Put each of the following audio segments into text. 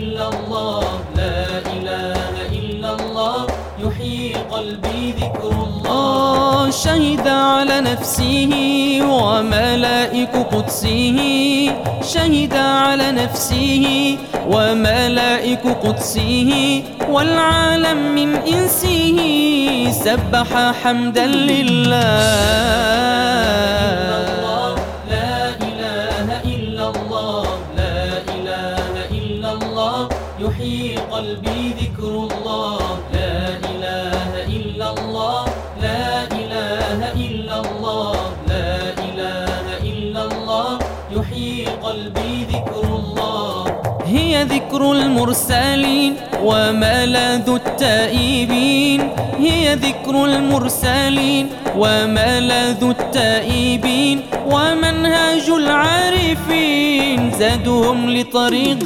إلا الله، لا إله إلا الله، يحيي قلبي ذكر الله. شهد على نفسه وملائك قدسه، شهد على نفسه وملائك قدسه والعالم من إنسه سبح حمدا لله. يحيي قلبي ذكر الله، لا إله إلا الله، لا إله إلا الله، لا إله إلا الله، يحيي قلبي ذكر الله. هي ذكر المرسلين وملاذ التائبين، هي ذكر المرسلين وملاذ التائبين ومنهاج العارفين زادهم لطريق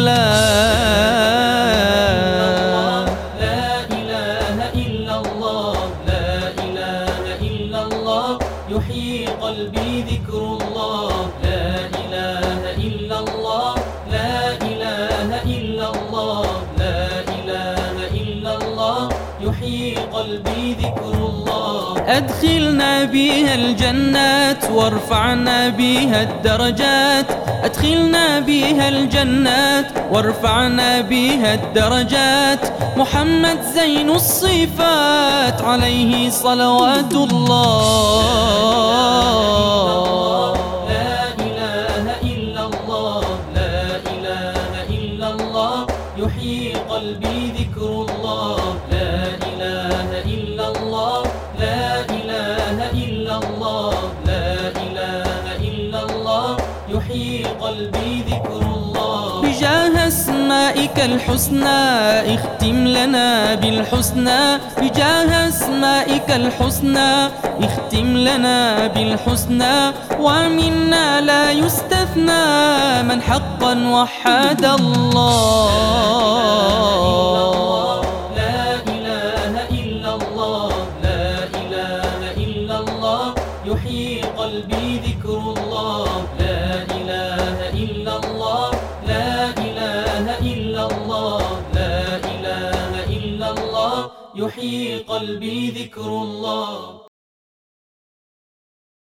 الله. لا إله إلا الله، لا إله إلا الله، يحيي قلبي ذكر الله، لا إله إلا الله، لا إله إلا الله، لا إله إلا الله، يحيي قلبي ذكر الله. أدخلنا بها الجنات وارفعنا بها الدرجات، أدخلنا بها الجنات وارفعنا بها الدرجات. محمد زين الصفات عليه صلوات الله. لا إله إلا الله، لا إله إلا الله، يحيي قلبي ذكر الله، لا إله إلا الله، لا إله إلا الله، لا إله إلا الله، يحيي قلبي ذكر الله. بجاه اسمائك الحسنى اختم لنا بالحسنى، بجاه اسمائك الحسنى اختم لنا بالحسنى. ومنا لا يستثنى من حقا وحد الله. لا إله إلا الله، لا إله إلا الله، يحيي قلبي ذكر الله، لا إله إلا الله، لا إله إلا الله، لا إله إلا الله، يحيي قلبي ذكر الله.